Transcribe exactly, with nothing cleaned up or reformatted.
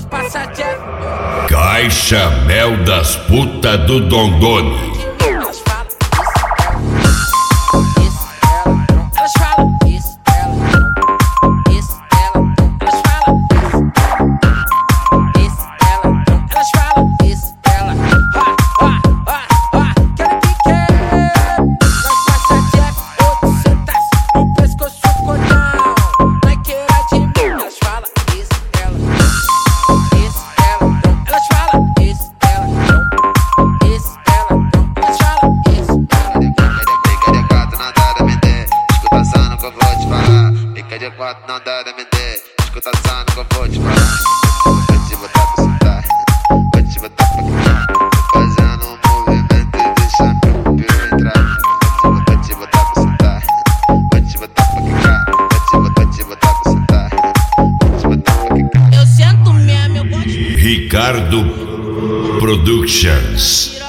nós passa Jeff. Caixa Mel das Puta do Dondoni. Elas falam isso, ela não. Elas falam isso, ela não. Isso, ela não. Elas falam isso, ela não. Elas falam isso, ela ha, ha, ha, ha. Quero que quer. Nós passa Jeff, outro sentasse no pescoço o cordão. Não queira de mim. Elas falam isso, ela não. Isso, ela não. Elas falam isso, ela não. Isso, ela não. Elas falam isso, ela não. Pica de quatro, não dá de vender. Escuta só no que eu vou te falar. Pica de quatro, não dá de vender. Escuta só no que eu vou te falar. Vou te botar pra sentar, vou te botar pra quicar. Tô fazendo um movimento e deixa meu piru entrar. Vou te botar pra sentar, vou te botar pra quicar. Vou te botar, te botar pra sentar, vou te botar pra quicar. Eu sento mesmo, eu gosto. Ricardo Productions.